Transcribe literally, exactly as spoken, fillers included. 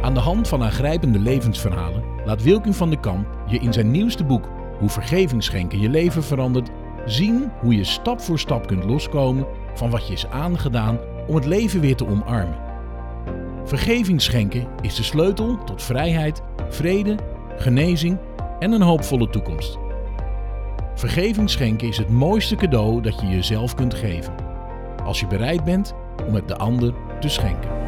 Aan de hand van aangrijpende levensverhalen laat Wilkin van den Kamp je in zijn nieuwste boek Hoe vergeving schenken je leven verandert zien hoe je stap voor stap kunt loskomen van wat je is aangedaan om het leven weer te omarmen. Vergeving schenken is de sleutel tot vrijheid, vrede, genezing en een hoopvolle toekomst. Vergeving schenken is het mooiste cadeau dat je jezelf kunt geven, als je bereid bent om het de ander te schenken.